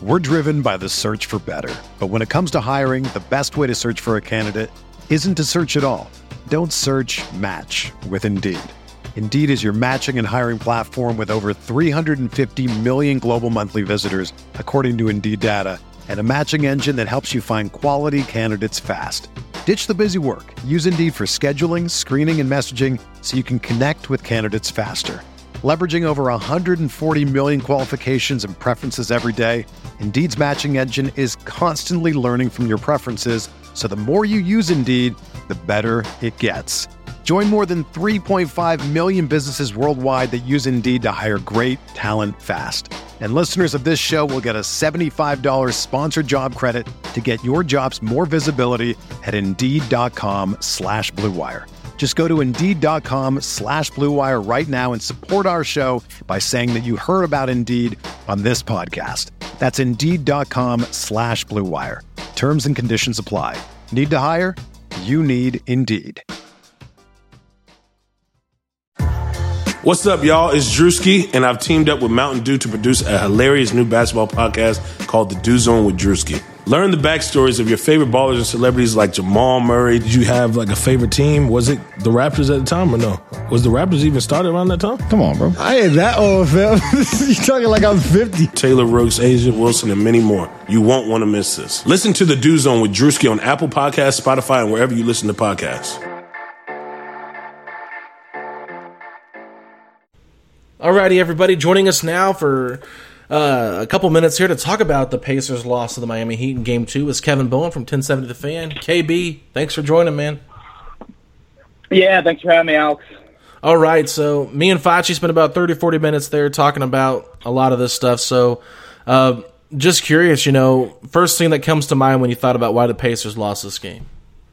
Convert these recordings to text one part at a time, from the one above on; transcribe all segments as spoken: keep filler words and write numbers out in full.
We're driven by the search for better. But when it comes to hiring, the best way to search for a candidate isn't to search at all. Don't search, match with Indeed. Indeed is your matching and hiring platform with over three hundred fifty million global monthly visitors, according to Indeed data, and a matching engine that helps you find quality candidates fast. Ditch the busy work. Use Indeed for scheduling, screening, and messaging so you can connect with candidates faster. Leveraging over one hundred forty million qualifications and preferences every day, Indeed's matching engine is constantly learning from your preferences, so the more you use Indeed, the better it gets. Join more than three point five million businesses worldwide that use Indeed to hire great talent fast. And listeners of this show will get a seventy-five dollars sponsored job credit to get your jobs more visibility at Indeed.com slash Blue Wire. Just go to Indeed.com slash Blue Wire right now and support our show by saying that you heard about Indeed on this podcast. That's Indeed.com slash Blue Wire. Terms and conditions apply. Need to hire? You need Indeed. What's up, y'all? It's Drewski, and I've teamed up with Mountain Dew to produce a hilarious new basketball podcast called The Dew Zone with Drewski. Learn the backstories of your favorite ballers and celebrities like Jamal Murray. Did you have like a favorite team? Was it the Raptors at the time or no? Was the Raptors even started around that time? Come on, bro. I ain't that old, fam. You talking like I'm fifty. Taylor Rooks, Asia Wilson, and many more. You won't want to miss this. Listen to The Dew Zone with Drewski on Apple Podcasts, Spotify, and wherever you listen to podcasts. Alrighty, everybody, joining us now for uh, a couple minutes here to talk about the Pacers' loss to the Miami Heat in Game Two is Kevin Bowen from ten seventy The Fan. K B, thanks for joining, man. Yeah, thanks for having me, Alex. All right, so me and Facci spent about thirty, forty minutes there talking about a lot of this stuff. So, uh, just curious, you know, first thing that comes to mind when you thought about why the Pacers lost this game.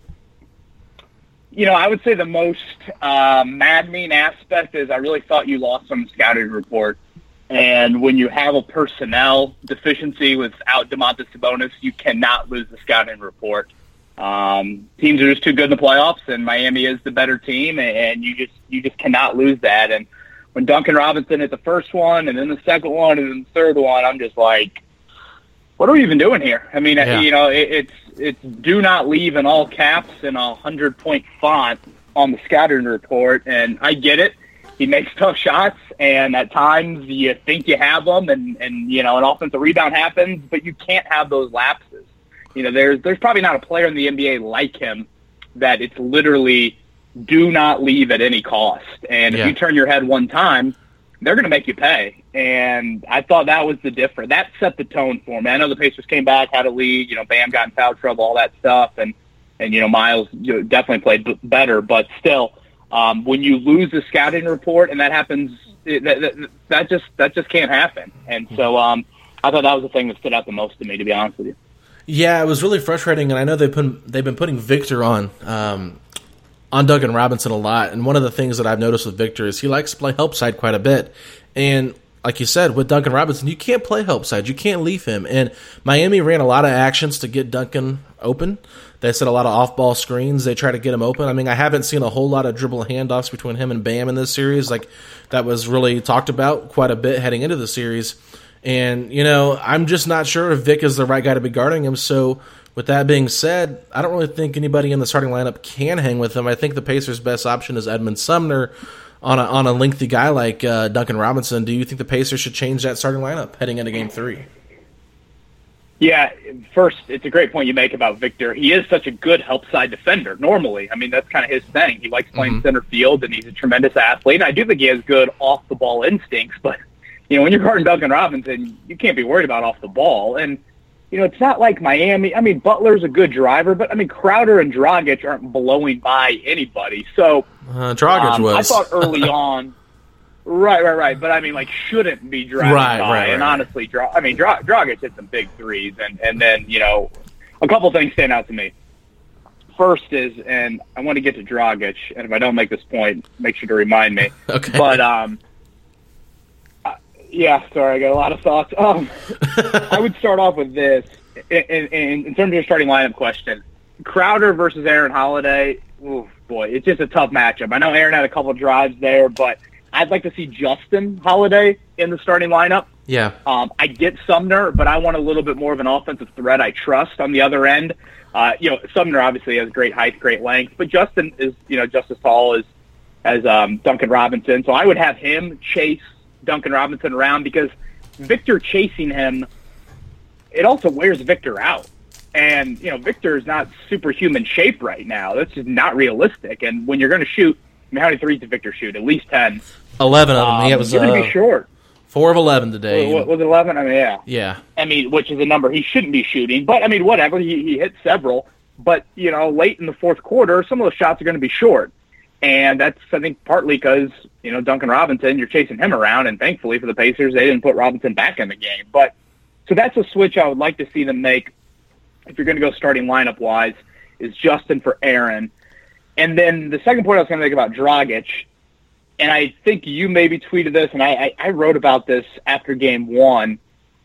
You know, I would say the most uh, maddening aspect is I really thought you lost some scouting report. And when you have a personnel deficiency without Domantas Sabonis, you cannot lose the scouting report. Um, teams are just too good in the playoffs, and Miami is the better team, and you just you just cannot lose that. And when Duncan Robinson hit the first one, and then the second one, and then the third one, I'm just like, what are we even doing here? I mean, yeah. you know, it, it's it's do not leave in all caps in a hundred-point font on the scouting report, and I get it. He makes tough shots, and at times you think you have them, and, and you know, an offensive rebound happens, but you can't have those lapses. You know, there's there's probably not a player in the N B A like him that it's literally do not leave at any cost. And yeah. if you turn your head one time, they're going to make you pay. And I thought that was the difference. That set the tone for me. I know the Pacers came back, had a lead, you know, Bam got in foul trouble, all that stuff. And, and you know, Miles you know, definitely played b- better. But still, um, when you lose the scouting report and that happens, it, that, that, that just that just can't happen. And so um, I thought that was the thing that stood out the most to me, to be honest with you. Yeah, it was really frustrating. And I know they put, they've been putting Victor on um, on Duncan Robinson a lot. And one of the things that I've noticed with Victor is he likes to play help side quite a bit. And like you said, with Duncan Robinson, you can't play help side. You can't leave him. And Miami ran a lot of actions to get Duncan open. They set a lot of off-ball screens. They try to get him open. I mean, I haven't seen a whole lot of dribble handoffs between him and Bam in this series. Like, that was really talked about quite a bit heading into the series. And, you know, I'm just not sure if Vic is the right guy to be guarding him. So, with that being said, I don't really think anybody in the starting lineup can hang with him. I think the Pacers' best option is Edmund Sumner on a, on a lengthy guy like uh, Duncan Robinson. Do you think the Pacers should change that starting lineup heading into Game three? Yeah, first, it's a great point you make about Victor. He is such a good help side defender normally. I mean, that's kind of his thing. He likes playing mm-hmm. center field, and he's a tremendous athlete. And I do think he has good off-the-ball instincts, but, you know, when you're guarding Duncan Robinson, you can't be worried about off the ball. And, you know, it's not like Miami. I mean, Butler's a good driver, but, I mean, Crowder and Dragic aren't blowing by anybody. So, uh, Dragic um, was. I thought early on, right, right, right. But, I mean, like, shouldn't be driving right, by. right, and right. honestly, Dra- I mean, Dra- Dragic hit some big threes. And, and then, you know, a couple things stand out to me. First is, and I want to get to Dragic, and if I don't make this point, make sure to remind me. Okay. But, um, yeah, sorry, I got a lot of thoughts. Um, I would start off with this. In, in, in terms of your starting lineup question, Crowder versus Aaron Holiday, ooh, boy, it's just a tough matchup. I know Aaron had a couple drives there, but I'd like to see Justin Holiday in the starting lineup. Yeah. Um, I get Sumner, but I want a little bit more of an offensive threat I trust on the other end. Uh, you know, Sumner obviously has great height, great length, but Justin is, you know, just as tall as, as um, Duncan Robinson. So I would have him chase Duncan Robinson around, because Victor chasing him, it also wears Victor out. And, you know, Victor is not superhuman shape right now. That's just not realistic. And when you're going to shoot, I mean, how many threes did Victor shoot? At least ten. eleven of them. Um, he was you're going to uh, be short. four of eleven today. Was, was it eleven? I mean, yeah. Yeah. I mean, which is a number he shouldn't be shooting. But, I mean, whatever. He, he hit several. But, you know, late in the fourth quarter, some of those shots are going to be short. And that's, I think, partly because, you know, Duncan Robinson, you're chasing him around. And thankfully for the Pacers, they didn't put Robinson back in the game. But so that's a switch I would like to see them make, if you're going to go starting lineup-wise, is Justin for Aaron. And then the second point I was going to make about Dragic, and I think you maybe tweeted this, and I, I, I wrote about this after game one.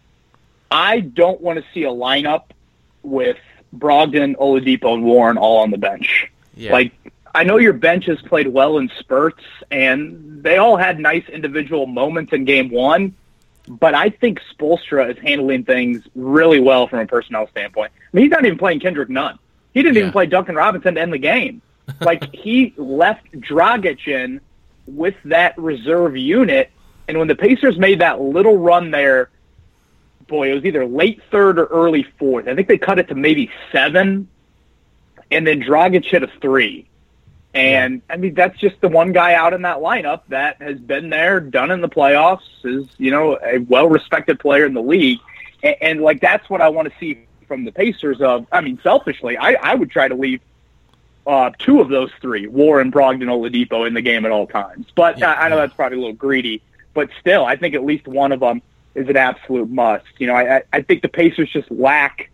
I don't want to see a lineup with Brogdon, Oladipo, and Warren all on the bench. Yeah. Like, I know your bench has played well in spurts, and they all had nice individual moments in game one, but I think Spoelstra is handling things really well from a personnel standpoint. I mean, he's not even playing Kendrick Nunn. He didn't Yeah. even play Duncan Robinson to end the game. Like, he left Dragic in with that reserve unit, and when the Pacers made that little run there, boy, it was either late third or early fourth. I think they cut it to maybe seven, and then Dragic hit a three. And, I mean, that's just the one guy out in that lineup that has been there, done in the playoffs, is, you know, a well-respected player in the league. And, and like, that's what I want to see from the Pacers of, I mean, selfishly, I, I would try to leave uh, two of those three, Warren, Brogdon, Oladipo, in the game at all times. But Yeah, I, I know yeah. that's probably a little greedy. But still, I think at least one of them is an absolute must. You know, I, I think the Pacers just lack,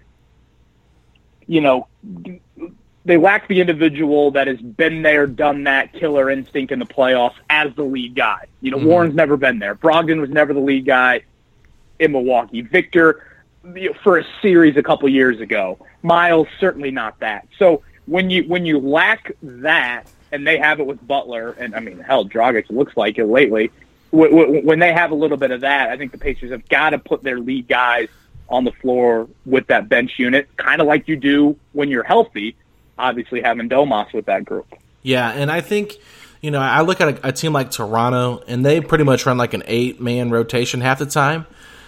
you know, they lack the individual that has been there, done that, killer instinct in the playoffs as the lead guy. You know, Mhm. Warren's never been there. Brogdon was never the lead guy in Milwaukee. Victor, you know, for a series a couple years ago. Miles, certainly not that. So when you when you lack that, and they have it with Butler, and I mean, hell, Dragic looks like it lately. W- w- when they have a little bit of that, I think the Pacers have got to put their lead guys on the floor with that bench unit, kind of like you do when you're healthy. Obviously, having Domas with that group. Yeah, and I think, you know, I look at a, a team like Toronto, and they pretty much run like an eight-man rotation half the time.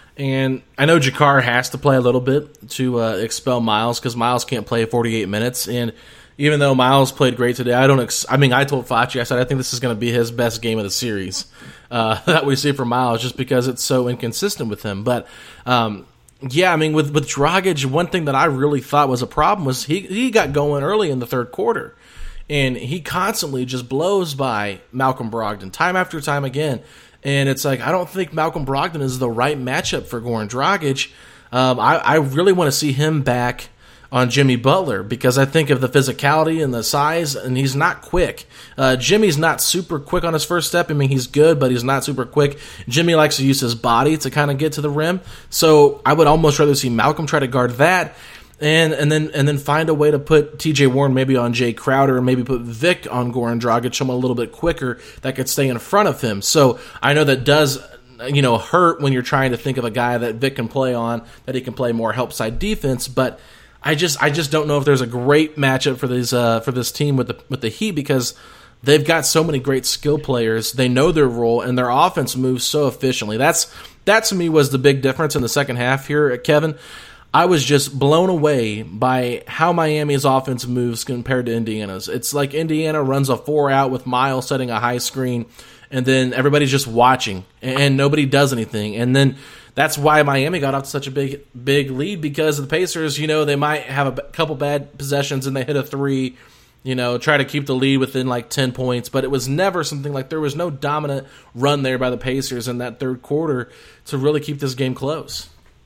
And I know Jakar has to play a little bit to uh, expel Miles, because Miles can't play forty-eight minutes. And even though Miles played great today, I don't. Ex- I mean, I told Facci, I said I think this is going to be his best game of the series uh, that we see from Miles, just because it's so inconsistent with him. But um, yeah, I mean, with with Dragic, one thing that I really thought was a problem was he he got going early in the third quarter, and he constantly just blows by Malcolm Brogdon time after time again. And it's like, I don't think Malcolm Brogdon is the right matchup for Goran Dragic. Um, I, I really want to see him back on Jimmy Butler, because I think of the physicality and the size, and he's not quick. Uh, Jimmy's not super quick on his first step. I mean, he's good, but he's not super quick. Jimmy likes to use his body to kind of get to the rim. So I would almost rather see Malcolm try to guard that, and and then and then find a way to put T J Warren maybe on Jay Crowder, and maybe put Vic on Goran Dragic, someone a little bit quicker that could stay in front of him. So I know that does, you know, hurt when you're trying to think of a guy that Vic can play on, that he can play more help side defense, but I just I just don't know if there's a great matchup for these uh, for this team with the with the Heat, because they've got so many great skill players. They know their role, and their offense moves so efficiently. That's that to me was the big difference in the second half here, Kevin. I was just blown away by how Miami's offense moves compared to Indiana's. It's like Indiana runs a four out with Miles setting a high screen, and then everybody's just watching, and nobody does anything. And then that's why Miami got off to such a big big lead, because the Pacers, you know, they might have a couple bad possessions and they hit a three, you know, try to keep the lead within like ten points. But it was never something like, there was no dominant run there by the Pacers in that third quarter to really keep this game close.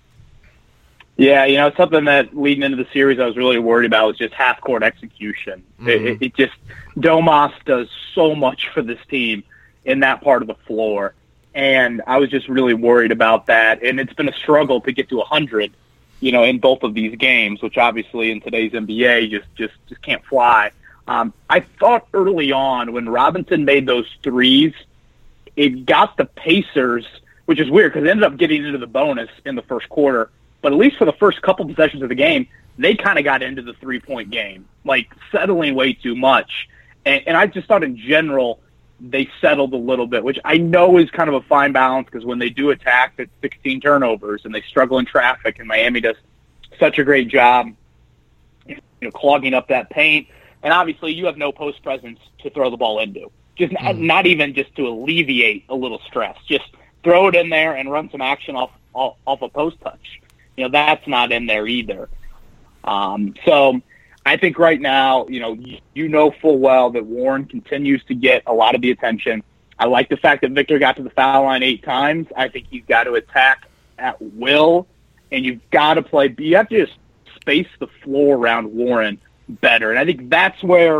Yeah, you know, something that leading into the series I was really worried about was just half-court execution. Mm-hmm. It, it just, Domas does so much for this team in that part of the floor, and I was just really worried about that. And it's been a struggle to get to one hundred, you know, in both of these games, which obviously in today's N B A just just, just can't fly. Um, I thought early on when Robinson made those threes, it got the Pacers, which is weird because they ended up getting into the bonus in the first quarter. But at least for the first couple possessions of the game, they kind of got into the three-point game, like settling way too much. And, and I just thought in general they settled a little bit, which I know is kind of a fine balance because when they do attack, it's sixteen turnovers and they struggle in traffic, and Miami does such a great job, you know, clogging up that paint. And obviously you have no post presence to throw the ball into, just mm. not, not even just to alleviate a little stress. Just throw it in there and run some action off, off, off a post touch. You know, that's not in there either. Um, so I think right now, you know, you, you know full well that Warren continues to get a lot of the attention. I like the fact that Victor got to the foul line eight times. I think he's got to attack at will, and you've got to play. You have to just space the floor around Warren better. And I think that's where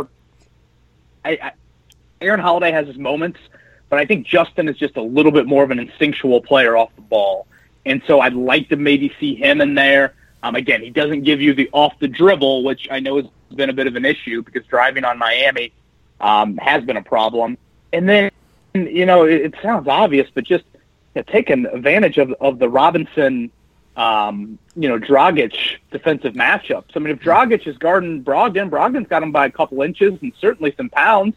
I, I, Aaron Holiday has his moments, but I think Justin is just a little bit more of an instinctual player off the ball. And so I'd like to maybe see him in there. Um, again, he doesn't give you the off the dribble, which I know has been a bit of an issue because driving on Miami um, has been a problem. And then, you know, it, it sounds obvious, but just you know, taking advantage of of the Robinson, um, you know, Dragic defensive matchups. I mean, if Dragic is guarding Brogdon, Brogdon's got him by a couple inches and certainly some pounds.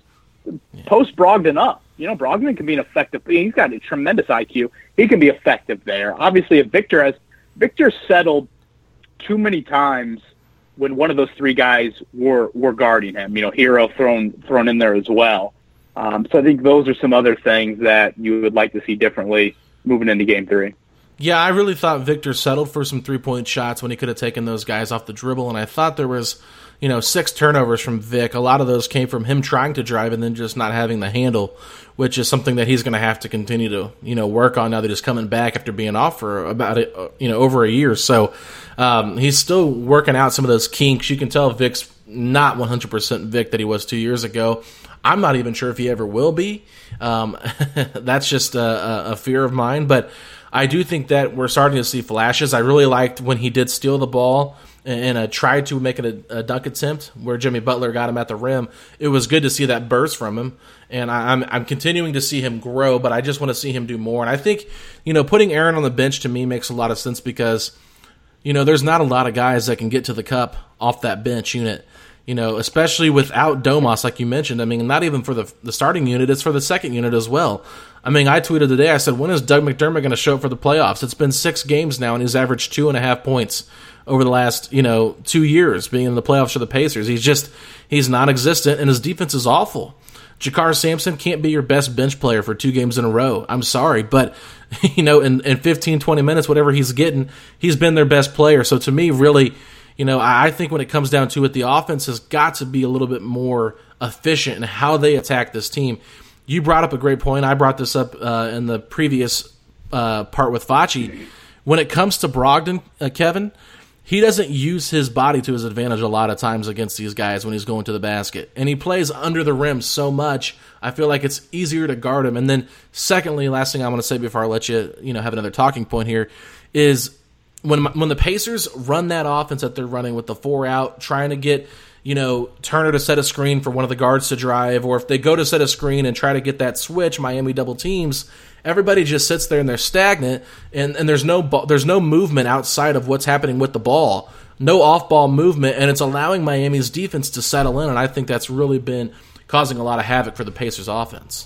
Post Brogdon up. You know, Brogdon can be an effective. He's got a tremendous I Q. He can be effective there. Obviously, if Victor has Victor settled too many times when one of those three guys were were guarding him. You know, Hero thrown thrown in there as well. Um, so I think those are some other things that you would like to see differently moving into Game Three. Yeah, I really thought Victor settled for some three-point shots when he could have taken those guys off the dribble, and I thought there was, you know, six turnovers from Vic. A lot of those came from him trying to drive and then just not having the handle, which is something that he's going to have to continue to, you know, work on now that he's coming back after being off for about, a, you know, over a year. So um, he's still working out some of those kinks. You can tell Vic's not one hundred percent Vic that he was two years ago. I'm not even sure if he ever will be. Um, that's just a, a fear of mine, but I do think that we're starting to see flashes. I really liked when he did steal the ball and uh, tried to make it a, a dunk attempt where Jimmy Butler got him at the rim. It was good to see that burst from him, and I, I'm I'm continuing to see him grow, but I just want to see him do more. And I think, you know, putting Aaron on the bench to me makes a lot of sense because, you know, there's not a lot of guys that can get to the cup off that bench unit. You know, especially without Domas, like you mentioned. I mean, not even for the the starting unit, it's for the second unit as well. I mean, I tweeted today, I said, when is Doug McDermott going to show up for the playoffs? It's been six games now, and he's averaged two and a half points over the last, you know, two years being in the playoffs for the Pacers. He's just, he's non-existent, and his defense is awful. Jakar Sampson can't be your best bench player for two games in a row. I'm sorry, but, you know, in, in fifteen, twenty minutes, whatever he's getting, he's been their best player. So to me, really, you know, I think when it comes down to it, the offense has got to be a little bit more efficient in how they attack this team. You brought up a great point. I brought this up uh, in the previous uh, part with Facci. When it comes to Brogdon, uh, Kevin, he doesn't use his body to his advantage a lot of times against these guys when he's going to the basket. And he plays under the rim so much, I feel like it's easier to guard him. And then secondly, last thing I want to say before I let you, you know, have another talking point here, is when when the Pacers run that offense that they're running with the four out, trying to get, you know, Turner to set a screen for one of the guards to drive, or if they go to set a screen and try to get that switch, Miami double teams, everybody just sits there and they're stagnant, and, and there's no there's no movement outside of what's happening with the ball, no off-ball movement, and it's allowing Miami's defense to settle in, and I think that's really been causing a lot of havoc for the Pacers' offense.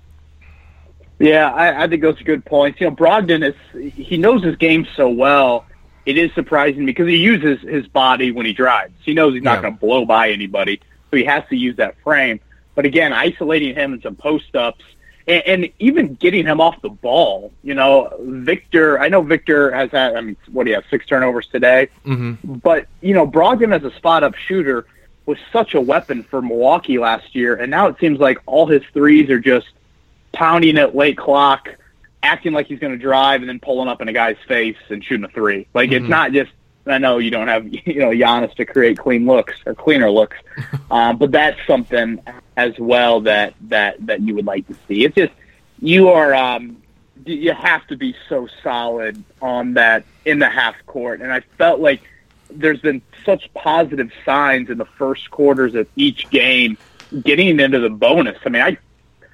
Yeah, I, I think those are good points. You know, Brogdon is he knows his game so well. It is surprising because he uses his body when he drives. He knows he's not yeah. going to blow by anybody, so he has to use that frame. But again, isolating him in some post-ups and, and even getting him off the ball. You know, Victor, I know Victor has had, I mean, what do you have, six turnovers today? Mm-hmm. But, you know, Brogdon as a spot-up shooter was such a weapon for Milwaukee last year, and now it seems like all his threes are just pounding at late clock, acting like he's going to drive and then pulling up in a guy's face and shooting a three. Like, mm-hmm. It's not just, I know you don't have, you know, Giannis to create clean looks or cleaner looks, um, but that's something as well that, that, that you would like to see. It's just, you are, um, you have to be so solid on that in the half court. And I felt like there's been such positive signs in the first quarters of each game getting into the bonus. I mean, I,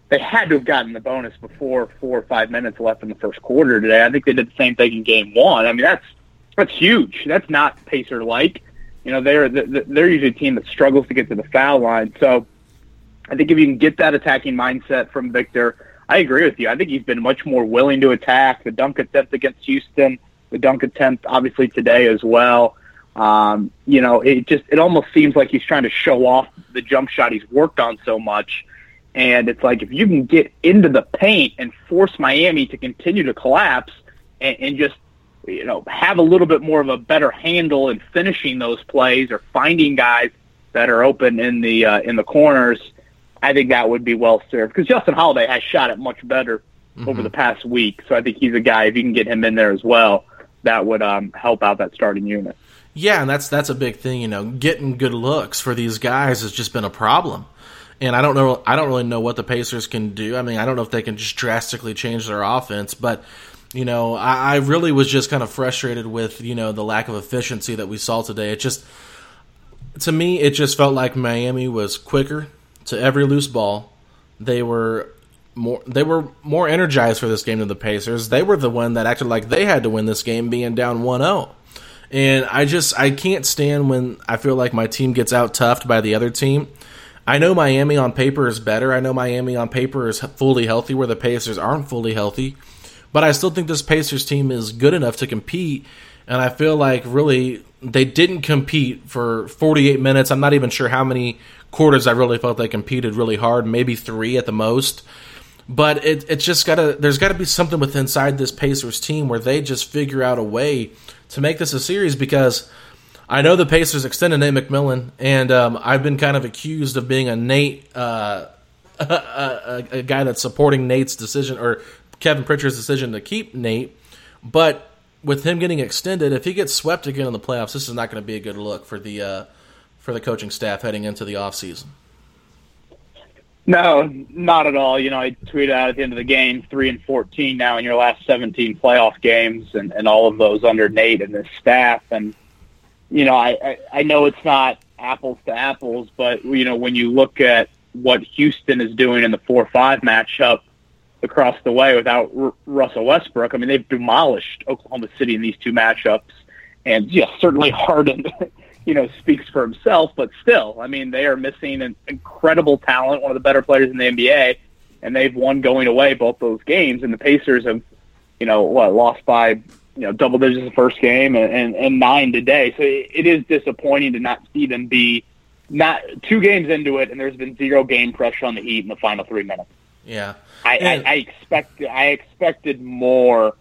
they had to have gotten the bonus before four or five minutes left in the first quarter today. I think they did the same thing in game one. I mean, that's that's huge. That's not Pacer-like. You know, they're they're usually a team that struggles to get to the foul line. So I think if you can get that attacking mindset from Victor, I agree with you. I think he's been much more willing to attack. The dunk attempt against Houston, the dunk attempt obviously today as well. Um, you know, it just it almost seems like he's trying to show off the jump shot he's worked on so much. And it's like if you can get into the paint and force Miami to continue to collapse and, and just, you know, have a little bit more of a better handle in finishing those plays or finding guys that are open in the uh, in the corners, I think that would be well served. Because Justin Holiday has shot it much better mm-hmm. over the past week. So I think he's a guy, if you can get him in there as well, that would um, help out that starting unit. Yeah, and that's that's a big thing. You know, getting good looks for these guys has just been a problem. And I don't know. I don't really know what the Pacers can do. I mean, I don't know if they can just drastically change their offense. But you know, I, I really was just kind of frustrated with you know the lack of efficiency that we saw today. It just, to me, it just felt like Miami was quicker to every loose ball. They were more. They were more energized for this game than the Pacers. They were the one that acted like they had to win this game, being down one oh. And I just I can't stand when I feel like my team gets out-toughed by the other team. I know Miami on paper is better. I know Miami on paper is fully healthy where the Pacers aren't fully healthy. But I still think this Pacers team is good enough to compete. And I feel like really they didn't compete for forty-eight minutes. I'm not even sure how many quarters I really felt they competed really hard. Maybe three at the most. But it, it's just gotta. There's got to be something with inside this Pacers team where they just figure out a way to make this a series, because I know the Pacers extended Nate McMillan, and um, I've been kind of accused of being a Nate, uh, a, a, a guy that's supporting Nate's decision, or Kevin Pritchard's decision to keep Nate. But with him getting extended, if he gets swept again in the playoffs, this is not going to be a good look for the uh, for the coaching staff heading into the offseason. No, not at all. You know, I tweeted out at the end of the game, three and fourteen now in your last seventeen playoff games, and, and all of those under Nate and his staff. And you know, I, I, I know it's not apples to apples, but, you know, when you look at what Houston is doing in the four five matchup across the way without R- Russell Westbrook, I mean, they've demolished Oklahoma City in these two matchups. And, yes, certainly Harden, you know, speaks for himself, but still, I mean, they are missing an incredible talent, one of the better players in the N B A, and they've won going away both those games. And the Pacers have, you know, what, lost by – you know, double digits the first game and, and, and nine today. So it, it is disappointing to not see them be not two games into it, and there's been zero game pressure on the Heat in the final three minutes. Yeah. I, I, I expect I expected more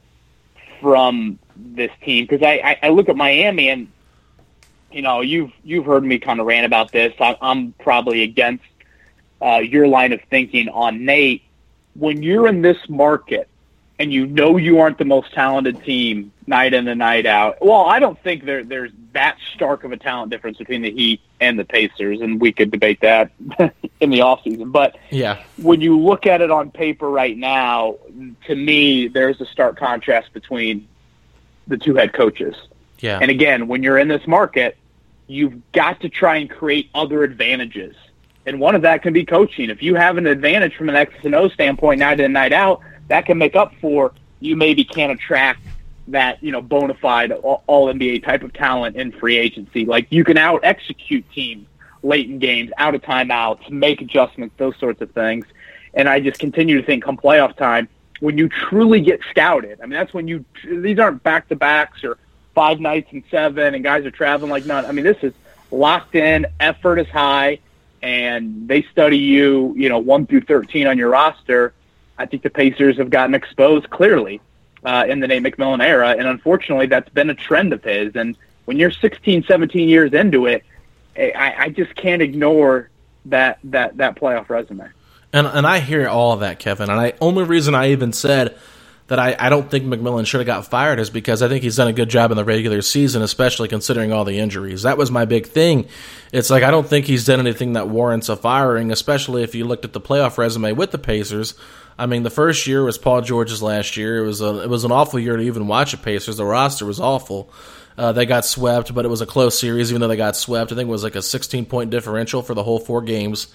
from this team, because I, I, I look at Miami and, you know, you've, you've heard me kind of rant about this. I, I'm probably against uh, your line of thinking on Nate. When you're in this market, and you know you aren't the most talented team night in and night out. Well, I don't think there, there's that stark of a talent difference between the Heat and the Pacers, and we could debate that in the offseason. But yeah, when you look at it on paper right now, to me, there's a stark contrast between the two head coaches. Yeah. And again, when you're in this market, you've got to try and create other advantages. And one of that can be coaching. If you have an advantage from an X and O standpoint night in and night out, that can make up for you maybe can't attract that, you know, bona fide all N B A type of talent in free agency. Like, you can out execute teams late in games, out of timeouts, make adjustments, those sorts of things. And I just continue to think come playoff time, when you truly get scouted, I mean, that's when you, these aren't back to backs or five nights and seven and guys are traveling like none. I mean, this is locked in, effort is high, and they study you, you know, one through thirteen on your roster. I think the Pacers have gotten exposed clearly uh, in the Nate McMillan era, and unfortunately that's been a trend of his. And when you're sixteen, seventeen years into it, I, I just can't ignore that that that playoff resume. And and I hear all of that, Kevin. And I only reason I even said that I, I don't think McMillan should have got fired is because I think he's done a good job in the regular season, especially considering all the injuries. That was my big thing. It's like I don't think he's done anything that warrants a firing, especially if you looked at the playoff resume with the Pacers. I mean, the first year was Paul George's last year. It was a, it was an awful year to even watch the Pacers. The roster was awful. Uh, they got swept, but it was a close series, even though they got swept. I think it was like a sixteen-point differential for the whole four games.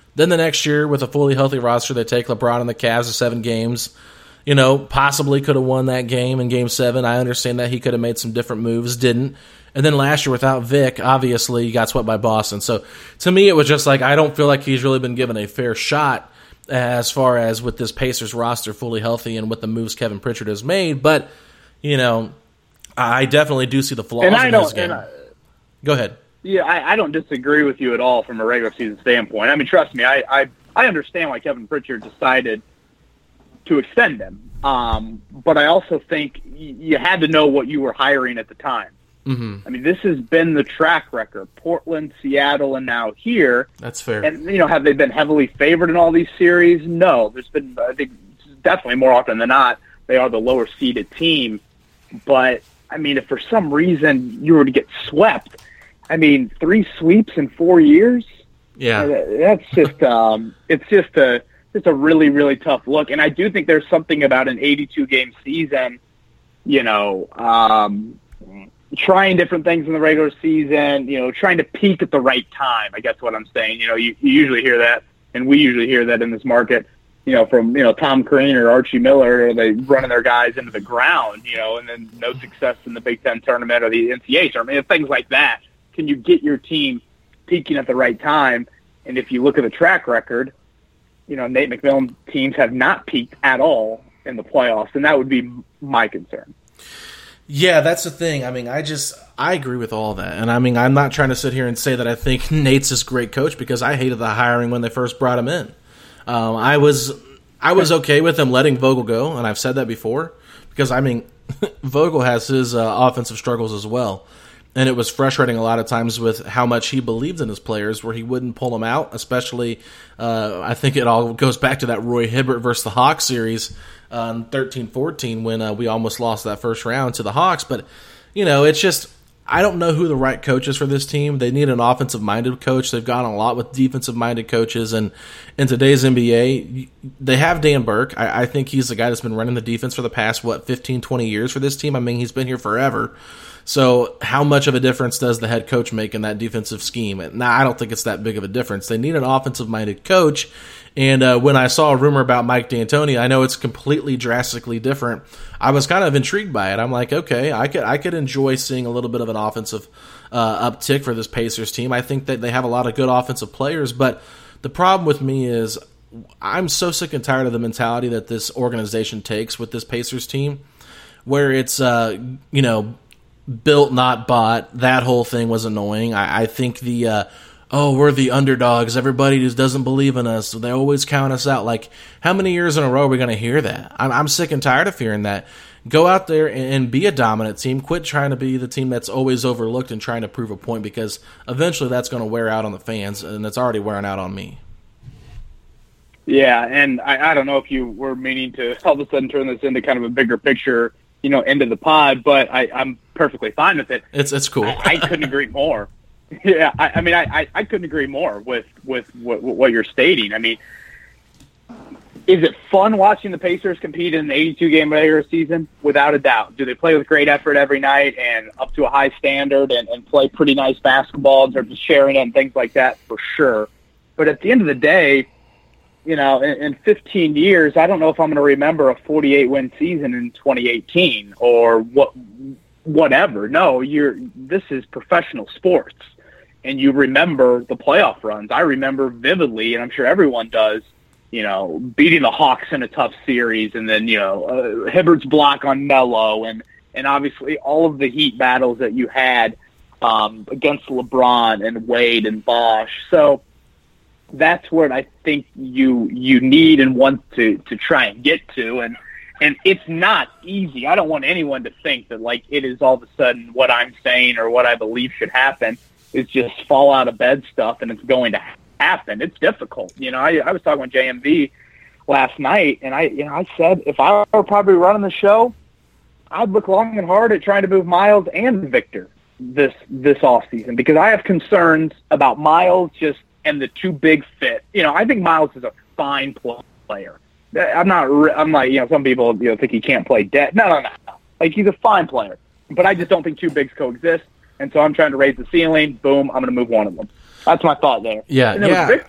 Then the next year, with a fully healthy roster, they take LeBron and the Cavs to seven games. You know, possibly could have won that game in Game seven. I understand that he could have made some different moves, didn't. And then last year without Vic, obviously, he got swept by Boston. So to me, it was just like, I don't feel like he's really been given a fair shot as far as with this Pacers roster fully healthy and with the moves Kevin Pritchard has made. But, you know, I definitely do see the flaws and I in don't, his game. and I, Go ahead. Yeah, I, I don't disagree with you at all from a regular season standpoint. I mean, trust me, I, I, I understand why Kevin Pritchard decided to extend him. Um, but I also think y- you had to know what you were hiring at the time. Mm-hmm. I mean, this has been the track record. Portland, Seattle, and now here. That's fair. And, you know, have they been heavily favored in all these series? No. There's been, I think, definitely more often than not, they are the lower-seeded team. But, I mean, if for some reason you were to get swept, I mean, three sweeps in four years? Yeah. That's just, um, it's just a, just a really, really tough look. And I do think there's something about an eighty-two game season, you know, um, trying different things in the regular season, you know, trying to peak at the right time, I guess what I'm saying. You know, you, you usually hear that, and we usually hear that in this market, you know, from, you know, Tom Crean or Archie Miller, they running their guys into the ground, you know, and then no success in the Big Ten tournament or the N C A A tournament, and things like that. Can you get your team peaking at the right time? And if you look at the track record, you know, Nate McMillan teams have not peaked at all in the playoffs, and that would be my concern. Yeah, that's the thing. I mean, I just, I agree with all that. And I mean, I'm not trying to sit here and say that I think Nate's this great coach because I hated the hiring when they first brought him in. Um, I was, I was okay with them letting Vogel go, and I've said that before, because I mean, Vogel has his uh, offensive struggles as well. And it was frustrating a lot of times with how much he believed in his players, where he wouldn't pull them out, especially, uh, I think it all goes back to that Roy Hibbert versus the Hawks series uh, in thirteen fourteen when uh, we almost lost that first round to the Hawks. But, you know, it's just, I don't know who the right coach is for this team. They need an offensive-minded coach. They've gone a lot with defensive-minded coaches. And in today's N B A, they have Dan Burke. I, I think he's the guy that's been running the defense for the past, what, fifteen, twenty years for this team. I mean, he's been here forever. So how much of a difference does the head coach make in that defensive scheme? Now, I don't think it's that big of a difference. They need an offensive-minded coach. And uh, when I saw a rumor about Mike D'Antoni, I know it's completely drastically different. I was kind of intrigued by it. I'm like, okay, I could I could enjoy seeing a little bit of an offensive uh, uptick for this Pacers team. I think that they have a lot of good offensive players. But the problem with me is I'm so sick and tired of the mentality that this organization takes with this Pacers team, where it's, uh, you know, built, not bought. That whole thing was annoying. I, I think the, uh, oh, we're the underdogs. Everybody just doesn't believe in us. They always count us out. Like, how many years in a row are we going to hear that? I'm, I'm sick and tired of hearing that. Go out there and, and be a dominant team. Quit trying to be the team that's always overlooked and trying to prove a point, because eventually that's going to wear out on the fans, and it's already wearing out on me. Yeah, and I, I don't know if you were meaning to all of a sudden turn this into kind of a bigger picture, you know, end of the pod, but I, I'm perfectly fine with it. It's it's cool. I, I couldn't agree more. Yeah, I, I mean, I, I couldn't agree more with, with what, what you're stating. I mean, is it fun watching the Pacers compete in an eighty-two game regular season? Without a doubt. Do they play with great effort every night and up to a high standard and, and play pretty nice basketball in terms of sharing it and things like that? For sure. But at the end of the day, you know, in, in fifteen years, I don't know if I'm going to remember a forty-eight win season in twenty eighteen or what, whatever. No, you're. This is professional sports, and you remember the playoff runs. I remember vividly, and I'm sure everyone does, you know, beating the Hawks in a tough series, and then, you know, uh, Hibbert's block on Melo, and, and obviously all of the Heat battles that you had um, against LeBron and Wade and Bosh. So that's what I think you you need and want to, to try and get to. And, and it's not easy. I don't want anyone to think that, like, it is all of a sudden what I'm saying or what I believe should happen is just fall out of bed stuff and it's going to happen. It's difficult. You know, I, I was talking with J M V last night, and I, you know, I said if I were probably running the show, I'd look long and hard at trying to move Miles and Victor this this offseason, because I have concerns about Miles just and the too big fit. You know, I think Miles is a fine player. I'm not. I'm like, you know, some people, you know, think he can't play dead. No, no, no, no. Like, he's a fine player, but I just don't think two bigs coexist. And so I'm trying to raise the ceiling. Boom, I'm going to move one of them. That's my thought there. Yeah, and then yeah. with Victor,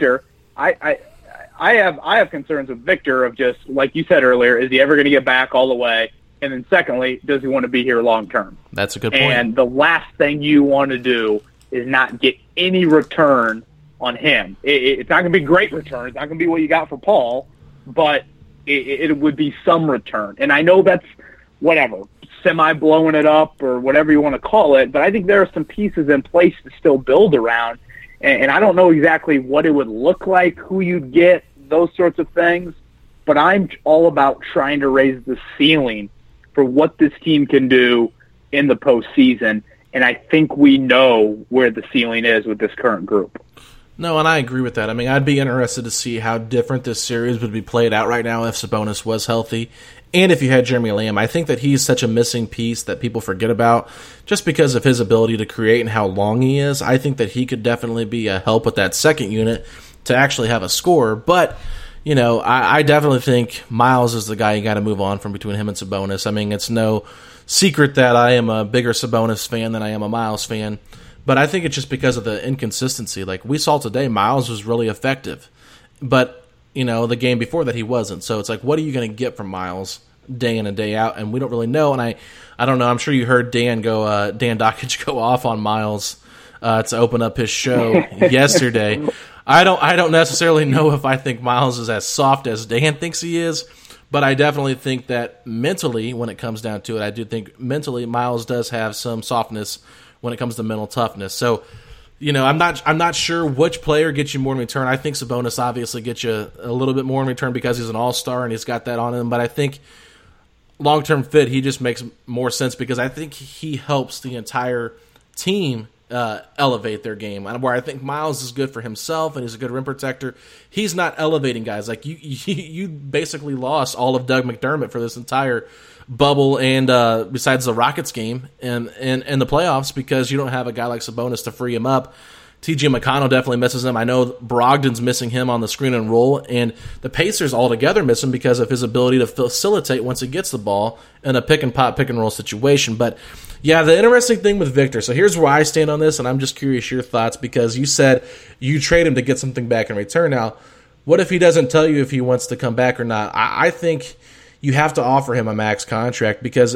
I, I I have I have concerns with Victor of just, like you said earlier, is he ever going to get back all the way? And then secondly, does he want to be here long term? That's a good point. And the last thing you want to do is not get any return on him. It, it, it's not going to be great return. It's not going to be what you got for Paul, but it, it would be some return. And I know that's whatever, semi-blowing it up or whatever you want to call it, but I think there are some pieces in place to still build around. And, and I don't know exactly what it would look like, who you'd get, those sorts of things, but I'm all about trying to raise the ceiling for what this team can do in the postseason. And I think we know where the ceiling is with this current group. No, and I agree with that. I mean, I'd be interested to see how different this series would be played out right now if Sabonis was healthy and if you had Jeremy Lamb. I think that he's such a missing piece that people forget about just because of his ability to create and how long he is. I think that he could definitely be a help with that second unit to actually have a score. But, you know, I, I definitely think Miles is the guy you got to move on from between him and Sabonis. I mean, it's no secret that I am a bigger Sabonis fan than I am a Miles fan. But I think it's just because of the inconsistency. Like we saw today, Miles was really effective. But, you know, the game before that he wasn't. So it's like, what are you going to get from Miles day in and day out? And we don't really know. And I, I don't know. I'm sure you heard Dan go, uh, Dan Dockage go off on Miles uh, to open up his show yesterday. I don't I don't necessarily know if I think Miles is as soft as Dan thinks he is. But I definitely think that mentally, when it comes down to it, I do think mentally Miles does have some softness when it comes to mental toughness. So, you know, I'm not I'm not sure which player gets you more in return. I think Sabonis obviously gets you a little bit more in return because he's an all-star and he's got that on him. But I think long-term fit, he just makes more sense because I think he helps the entire team uh, elevate their game. And where I think Miles is good for himself and he's a good rim protector, he's not elevating guys. Like you, you, you basically lost all of Doug McDermott for this entire bubble and uh, besides the Rockets game and, and, and the playoffs because you don't have a guy like Sabonis to free him up. T J McConnell definitely misses him. I know Brogdon's missing him on the screen and roll, and the Pacers altogether miss him because of his ability to facilitate once he gets the ball in a pick-and-pop, pick-and-roll situation. But, yeah, the interesting thing with Victor, so here's where I stand on this, and I'm just curious your thoughts because you said you trade him to get something back in return. Now, what if he doesn't tell you if he wants to come back or not? I, I think you have to offer him a max contract because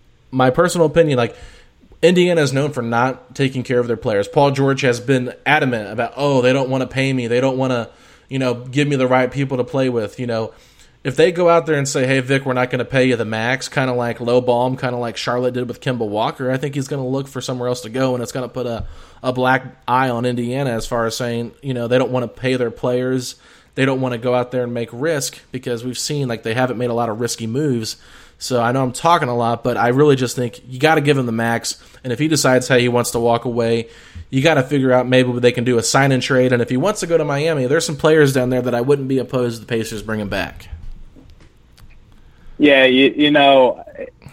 my personal opinion, like, Indiana is known for not taking care of their players. Paul George has been adamant about, oh, they don't want to pay me. They don't want to, you know, give me the right people to play with. You know, if they go out there and say, hey, Vic, we're not going to pay you the max, kind of like lowball him, kind of like Charlotte did with Kemba Walker, I think he's going to look for somewhere else to go, and it's going to put a, a black eye on Indiana as far as saying, you know, they don't want to pay their players. They don't want to go out there and make risk because we've seen, like, they haven't made a lot of risky moves. So I know I'm talking a lot, but I really just think you got to give him the max. And if he decides, hey, he wants to walk away, you got to figure out maybe they can do a sign and trade. And if he wants to go to Miami, there's some players down there that I wouldn't be opposed to the Pacers bringing back. Yeah, you, you know,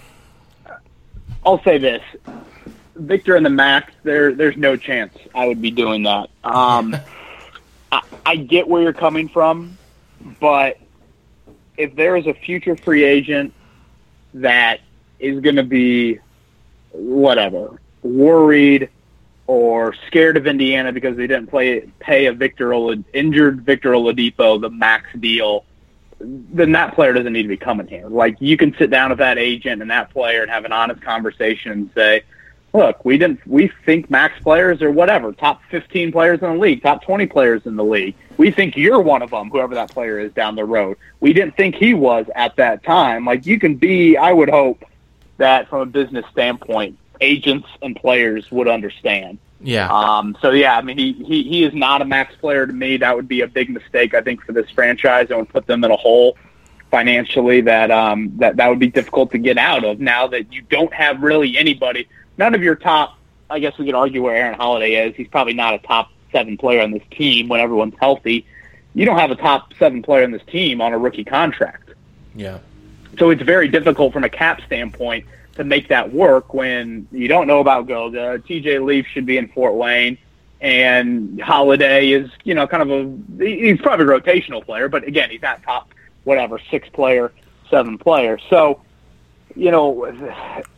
I'll say this. Victor and the max, there, there's no chance I would be doing that. Um, I, I get where you're coming from, but if there is a future free agent that is going to be, whatever, worried or scared of Indiana because they didn't play pay a Victor Olad- injured Victor Oladipo the max deal, then that player doesn't need to be coming here. Like, you can sit down with that agent and that player and have an honest conversation and say, look, we didn't we think max players are whatever, top fifteen players in the league, top twenty players in the league. We think you're one of them, whoever that player is down the road. We didn't think he was at that time. Like, you can be, I would hope that from a business standpoint, agents and players would understand. Yeah. Um, so, yeah, I mean, he, he, he is not a max player to me. That would be a big mistake, I think, for this franchise. It would put them in a hole financially that, um, that that would be difficult to get out of now that you don't have really anybody. None of your top, I guess we could argue where Aaron Holiday is. He's probably not a top seven player on this team when everyone's healthy. You don't have a top seven player on this team on a rookie contract. Yeah. So it's very difficult from a cap standpoint to make that work when you don't know about Goga. T J Leaf should be in Fort Wayne, and Holiday is, you know, kind of a, he's probably a rotational player, but again, he's not top, whatever, six player, seven player. So, you know,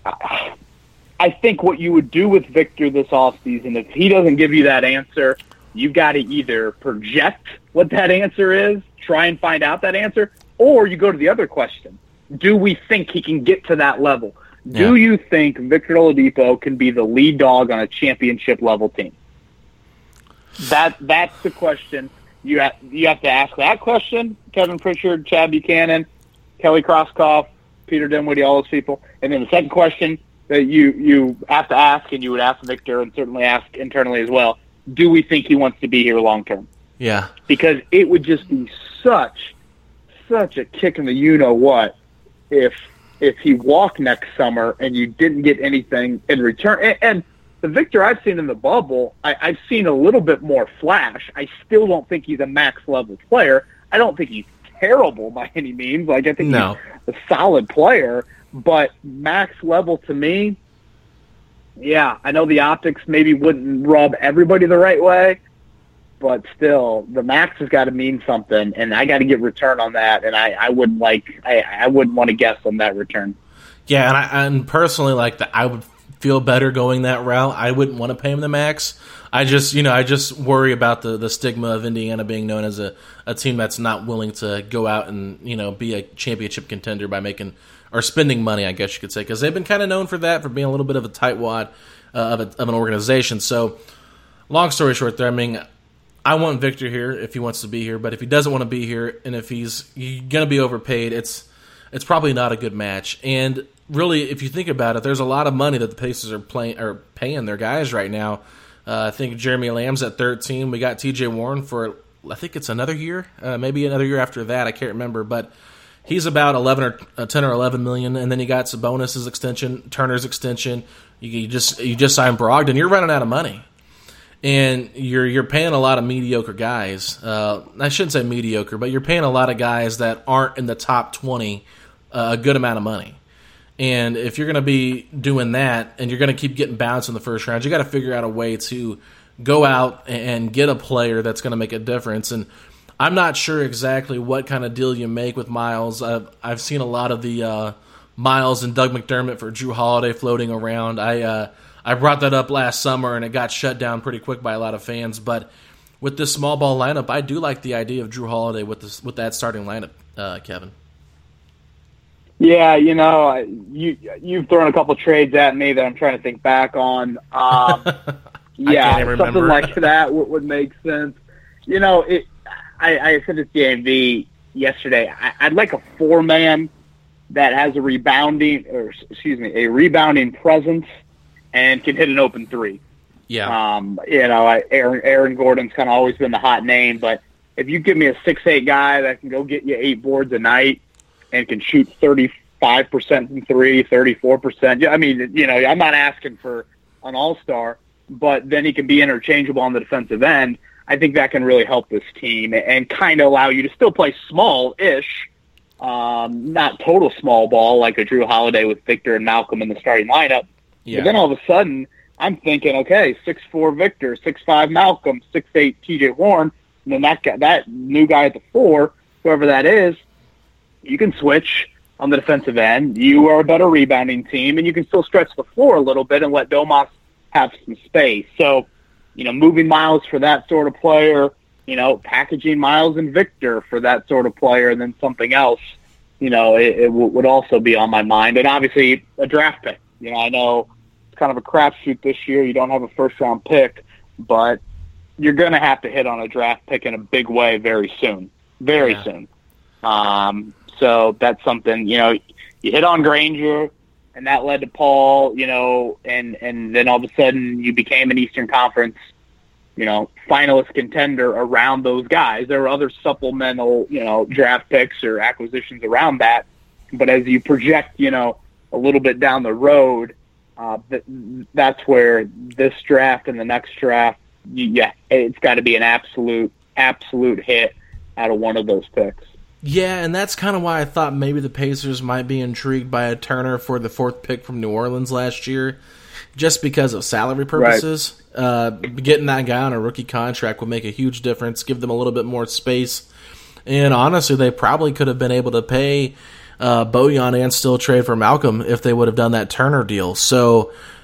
I think what you would do with Victor this offseason, if he doesn't give you that answer, you've got to either project what that answer is, try and find out that answer, or you go to the other question. Do we think he can get to that level? Yeah. Do you think Victor Oladipo can be the lead dog on a championship-level team? That That's the question. You have, you have to ask that question, Kevin Pritchard, Chad Buchanan, Kelly Krauskopf, Peter Dinwiddie, all those people. And then the second question that you, you have to ask, and you would ask Victor and certainly ask internally as well, do we think he wants to be here long-term? Yeah. Because it would just be such, such a kick in the you-know-what if if he walked next summer and you didn't get anything in return. And, and the Victor I've seen in the bubble, I, I've seen a little bit more flash. I still don't think he's a max-level player. I don't think he's terrible by any means. Like, I think no. he's a solid player. But max level to me, yeah, I know the optics maybe wouldn't rub everybody the right way, but still, the max has got to mean something, and I got to get return on that, and I, I wouldn't like, I, I wouldn't want to guess on that return. Yeah, and I and personally, like, the, I would feel better going that route. I wouldn't want to pay him the max. I just, you know, I just worry about the, the stigma of Indiana being known as a, a team that's not willing to go out and, you know, be a championship contender by making or spending money, I guess you could say, because they've been kind of known for that, for being a little bit of a tightwad uh, of, a, of an organization. So, long story short there, I mean, I want Victor here if he wants to be here, but if he doesn't want to be here and if he's going to be overpaid, it's it's probably not a good match. And really, if you think about it, there's a lot of money that the Pacers are playing are paying their guys right now. Uh, I think Jeremy Lamb's at thirteen. We got T J Warren for, I think it's another year, uh, maybe another year after that. I can't remember, but he's about eleven or uh, ten or eleven million, and then you got Sabonis' extension, Turner's extension. You, you just you just signed Brogdon. You're running out of money, and you're you're paying a lot of mediocre guys. Uh, I shouldn't say mediocre, but you're paying a lot of guys that aren't in the top twenty uh, a good amount of money. And if you're going to be doing that, and you're going to keep getting bounced in the first round, you got to figure out a way to go out and get a player that's going to make a difference. And I'm not sure exactly what kind of deal you make with Miles. I've, I've seen a lot of the uh, Miles and Doug McDermott for Drew Holiday floating around. I uh, I brought that up last summer, and it got shut down pretty quick by a lot of fans. But with this small ball lineup, I do like the idea of Drew Holiday with this with that starting lineup, uh, Kevin. Yeah, you know, you you've thrown a couple trades at me that I'm trying to think back on. Um, yeah, something like that would, would make sense. You know, it. I, I said this to A M V yesterday. I, I'd like a four-man that has a rebounding, or excuse me, a rebounding presence and can hit an open three. Yeah. Um, you know, I, Aaron Aaron Gordon's kind of always been the hot name, but if you give me a six eight guy that can go get you eight boards a night and can shoot thirty-five percent from three, thirty-four percent. I mean, you know, I'm not asking for an all-star, but then he can be interchangeable on the defensive end. I think that can really help this team and kind of allow you to still play small-ish, um, not total small ball like a Drew Holiday with Victor and Malcolm in the starting lineup. Yeah. But then all of a sudden, I'm thinking, okay, six four Victor, six five Malcolm, six eight T J Warren, and then that guy, that new guy at the four, whoever that is, you can switch on the defensive end. You are a better rebounding team, and you can still stretch the floor a little bit and let Domas have some space. So, you know, moving Miles for that sort of player, you know, packaging Miles and Victor for that sort of player, and then something else, you know, it, it w- would also be on my mind. And obviously a draft pick. You know, I know it's kind of a crapshoot this year. You don't have a first-round pick, but you're going to have to hit on a draft pick in a big way very soon, very yeah. soon. Um, so that's something, you know, you hit on Granger, and that led to Paul, you know, and, and then all of a sudden you became an Eastern Conference, you know, finalist contender around those guys. There were other supplemental, you know, draft picks or acquisitions around that. But as you project, you know, a little bit down the road, uh, th- that's where this draft and the next draft, you, yeah, it's got to be an absolute, absolute hit out of one of those picks. Yeah, and that's kind of why I thought maybe the Pacers might be intrigued by a Turner for the fourth pick from New Orleans last year, just because of salary purposes. Right. Uh, getting that guy on a rookie contract would make a huge difference, give them a little bit more space. And honestly, they probably could have been able to pay uh, Bojan and still trade for Malcolm if they would have done that Turner deal. So,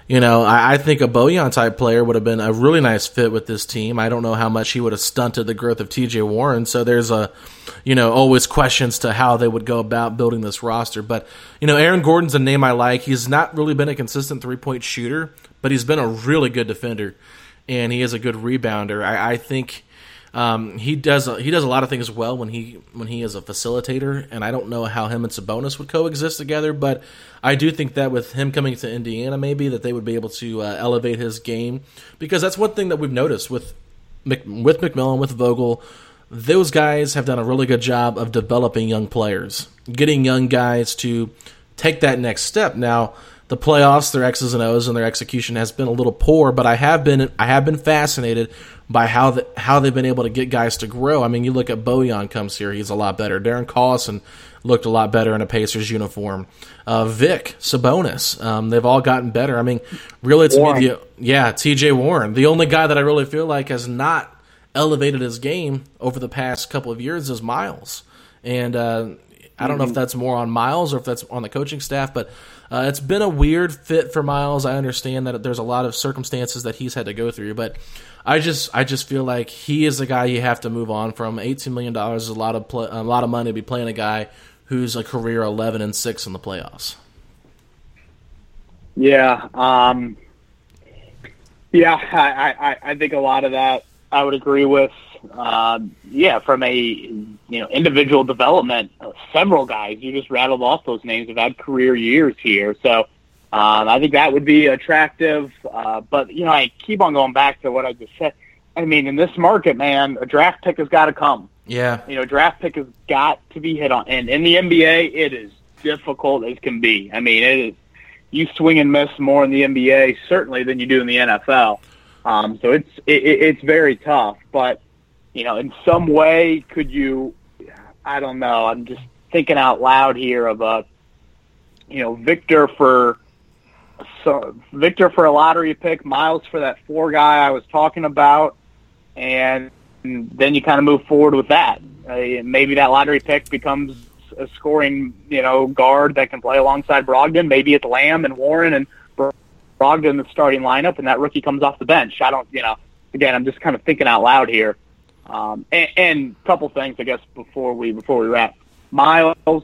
You know, I, I think a Bojan type player would have been a really nice fit with this team. I don't know how much he would have stunted the growth of T J Warren. So there's a, you know, always questions to how they would go about building this roster. But, you know, Aaron Gordon's a name I like. He's not really been a consistent three-point shooter, but he's been a really good defender, and he is a good rebounder. I, I think um, he does a, he does a lot of things well when he when he is a facilitator, and I don't know how him and Sabonis would coexist together, but I do think that with him coming to Indiana, maybe that they would be able to uh, elevate his game, because that's one thing that we've noticed with Mc, with McMillan, with Vogel. Those guys have done a really good job of developing young players, getting young guys to take that next step. Now, the playoffs, their X's and O's and their execution has been a little poor, but I have been I have been fascinated by how the, how they've been able to get guys to grow. I mean, you look at Bojan comes here, he's a lot better. Darren Collison looked a lot better in a Pacers uniform. Uh, Vic, Sabonis, um, they've all gotten better. I mean, really, to me, the, yeah, T J Warren, the only guy that I really feel like has not elevated his game over the past couple of years is Miles. And uh, I don't know if that's more on Miles or if that's on the coaching staff, but uh, it's been a weird fit for Miles. I understand that there's a lot of circumstances that he's had to go through, but I just I just feel like he is the guy you have to move on from. eighteen million dollars is a lot of play, a lot of money to be playing a guy who's a career eleven and six in the playoffs. Yeah, um, yeah, I, I, I think a lot of that I would agree with. Um, yeah, from a you know individual development, uh, several guys you just rattled off those names have had career years here, so um, I think that would be attractive. Uh, but you know, I keep on going back to what I just said. I mean, in this market, man, a draft pick has got to come. Yeah, you know, draft pick has got to be hit on, and in the N B A, it is difficult as can be. I mean, it is you swing and miss more in the N B A certainly than you do in the N F L. Um, so it's it, it's very tough, but you know, in some way, could you? I don't know. I'm just thinking out loud here of a, you know, Victor for, so Victor for a lottery pick, Miles for that four guy I was talking about, and then you kind of move forward with that. Uh, maybe that lottery pick becomes a scoring, you know, guard that can play alongside Brogdon. Maybe it's Lamb and Warren and Brogdon in the starting lineup, and that rookie comes off the bench. I don't, you know, again, I'm just kind of thinking out loud here. Um, and, and a couple things, I guess, before we before we wrap. Miles,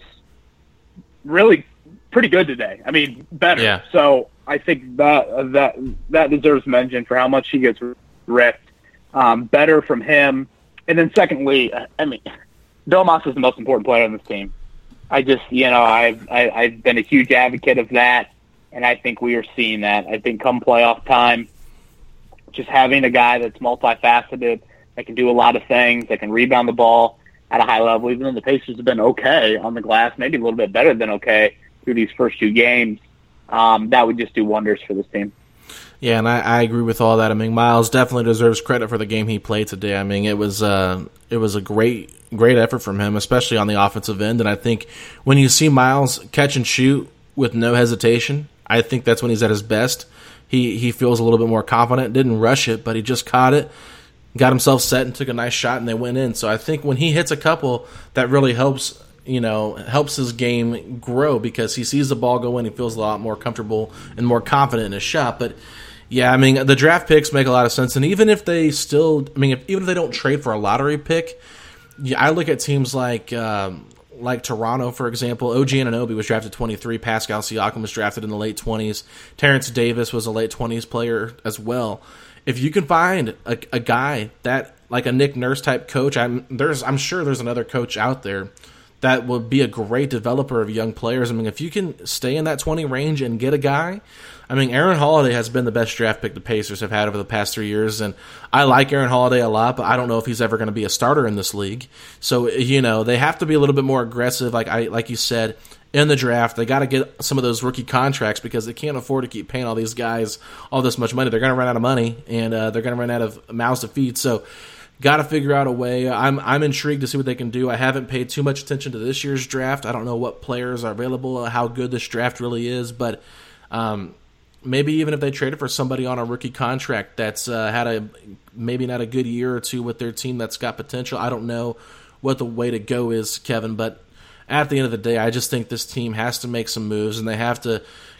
really pretty good today. I mean, better. Yeah. So I think that that that deserves mention for how much he gets ripped. Um, better from him. And then secondly, I mean, Domas is the most important player on this team. I just, you know, I've I, I've been a huge advocate of that, and I think we are seeing that. I think come playoff time, just having a guy that's multifaceted, that can do a lot of things, that can rebound the ball at a high level, even though the Pacers have been okay on the glass, maybe a little bit better than okay through these first two games, um, that would just do wonders for this team. Yeah, and I, I agree with all that. I mean, Miles definitely deserves credit for the game he played today. I mean, it was uh, it was a great great effort from him, especially on the offensive end. And I think when you see Miles catch and shoot with no hesitation, I think that's when he's at his best. He he feels a little bit more confident, didn't rush it, but he just caught it, got himself set and took a nice shot, and they went in. So I think when he hits a couple, that really helps, you know, helps his game grow, because he sees the ball go in, he feels a lot more comfortable and more confident in his shot. But yeah, I mean, the draft picks make a lot of sense, and even if they still, I mean, if, even if they don't trade for a lottery pick, yeah, I look at teams like um, like Toronto, for example. O G Anunoby was drafted twenty-three. Pascal Siakam was drafted in the late twenties. Terrence Davis was a late twenties player as well. If you can find a, a guy that, like a Nick Nurse type coach, I'm there's I'm sure there's another coach out there that will be a great developer of young players. I mean, if you can stay in that twenty range and get a guy, I mean, Aaron Holiday has been the best draft pick the Pacers have had over the past three years, and I like Aaron Holiday a lot, but I don't know if he's ever going to be a starter in this league. So, you know, they have to be a little bit more aggressive, like I like you said, in the draft. They got to get some of those rookie contracts, because they can't afford to keep paying all these guys all this much money. They're going to run out of money, and uh, they're going to run out of mouths to feed. So, got to figure out a way. I'm I'm intrigued to see what they can do. I haven't paid too much attention to this year's draft. I don't know what players are available, how good this draft really is, but um, maybe even if they traded for somebody on a rookie contract that's uh, had a maybe not a good year or two with their team that's got potential. I don't know what the way to go is, Kevin, but at the end of the day, I just think this team has to make some moves, and they have to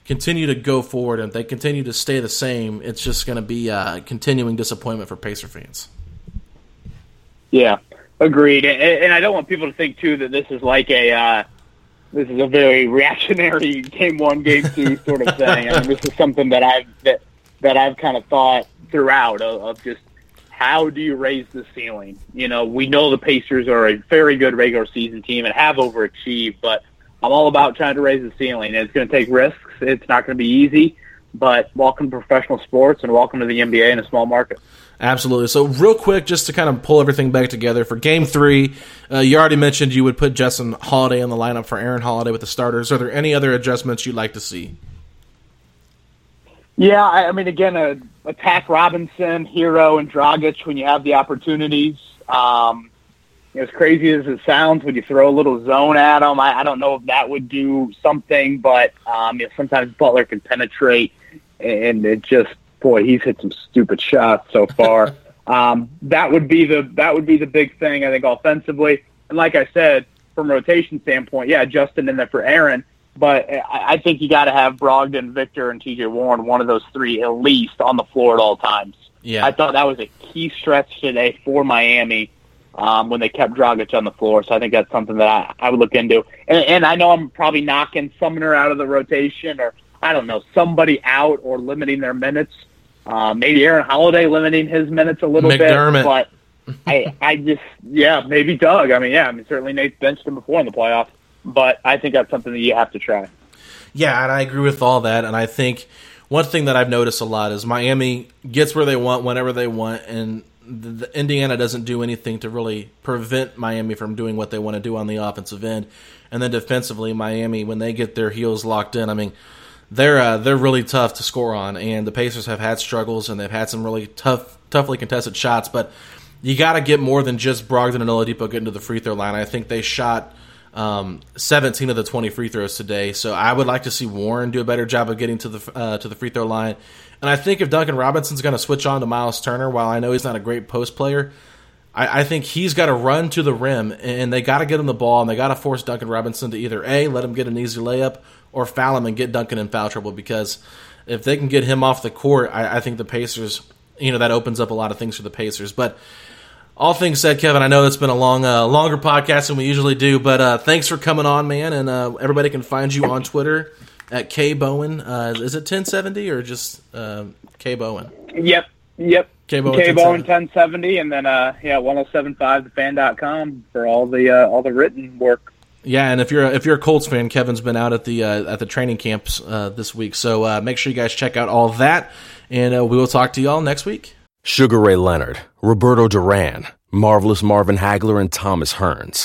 continue to go forward and if they continue to stay the same, it's just going to be a continuing disappointment for Pacer fans. Yeah, agreed. And, and I don't want people to think, too, that this is like a uh, this is a very reactionary game one, game two sort of thing. I mean, this is something that I've that, that I've kind of thought throughout of, of just how do you raise the ceiling? You know, we know the Pacers are a very good regular season team and have overachieved, but I'm all about trying to raise the ceiling. It's going to take risks. It's not going to be easy, but welcome to professional sports and welcome to the N B A in a small market. Absolutely. So real quick, just to kind of pull everything back together, for Game three, uh, you already mentioned you would put Justin Holiday in the lineup for Aaron Holiday with the starters. Are there any other adjustments you'd like to see? Yeah, I, I mean, again, uh, attack Robinson, Hero, and Dragic when you have the opportunities. Um, you know, as crazy as it sounds, when you throw a little zone at them, I, I don't know if that would do something, but um, you know, sometimes Butler can penetrate, and it just, boy, he's hit some stupid shots so far. um, that would be the that would be the big thing, I think, offensively. And like I said, from a rotation standpoint, yeah, Justin in there for Aaron. But I think you got to have Brogdon, Victor, and T J Warren, one of those three at least, on the floor at all times. Yeah. I thought that was a key stretch today for Miami um, when they kept Dragic on the floor. So I think that's something that I, I would look into. And, and I know I'm probably knocking Sumner out of the rotation, or I don't know, somebody out or limiting their minutes. Uh, maybe Aaron Holiday limiting his minutes a little McDermott. bit. But I, I just, yeah, maybe Doug. I mean, yeah, I mean, certainly Nate's benched him before in the playoffs. But I think that's something that you have to try. Yeah, and I agree with all that. And I think one thing that I've noticed a lot is Miami gets where they want whenever they want, and the, the Indiana doesn't do anything to really prevent Miami from doing what they want to do on the offensive end. And then defensively, Miami, when they get their heels locked in, I mean, they're uh, they're really tough to score on. And the Pacers have had struggles, and they've had some really tough, toughly contested shots. But you got to get more than just Brogdon and Oladipo getting to the free throw line. I think they shot Um, seventeen of the twenty free throws today, so I would like to see Warren do a better job of getting to the uh, to the free throw line. And I think if Duncan Robinson's going to switch on to Miles Turner, while I know he's not a great post player, I, I think he's got to run to the rim, and they got to get him the ball, and they got to force Duncan Robinson to either A, let him get an easy layup, or foul him and get Duncan in foul trouble, because if they can get him off the court, I, I think the Pacers, you know, that opens up a lot of things for the Pacers. But all things said, Kevin, I know it's been a long, uh, longer podcast than we usually do, but uh, thanks for coming on, man. And uh, everybody can find you on Twitter at K Bowen. Uh, is it ten seventy or just uh, K Bowen? Yep, yep. K Bowen, K Bowen ten seventy, and then uh, yeah, one oh seven point five the fan dot com for all the uh, all the written work. Yeah, and if you're a, if you're a Colts fan, Kevin's been out at the uh, at the training camps uh, this week, so uh, make sure you guys check out all that, and uh, we will talk to y'all next week. Sugar Ray Leonard, Roberto Duran, Marvelous Marvin Hagler, and Thomas Hearns.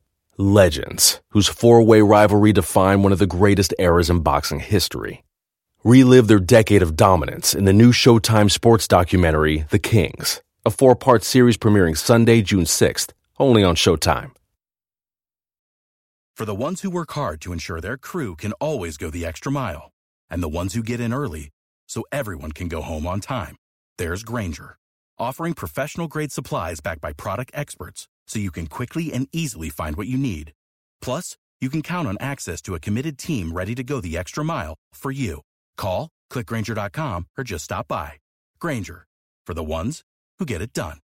Legends, whose four-way rivalry defined one of the greatest eras in boxing history. Relive their decade of dominance in the new Showtime sports documentary, The Kings, a four-part series premiering Sunday, June sixth, only on Showtime. For the ones who work hard to ensure their crew can always go the extra mile, and the ones who get in early so everyone can go home on time, there's Grainger, offering professional-grade supplies backed by product experts so you can quickly and easily find what you need. Plus, you can count on access to a committed team ready to go the extra mile for you. Call, click Grainger dot com, or just stop by. Grainger, for the ones who get it done.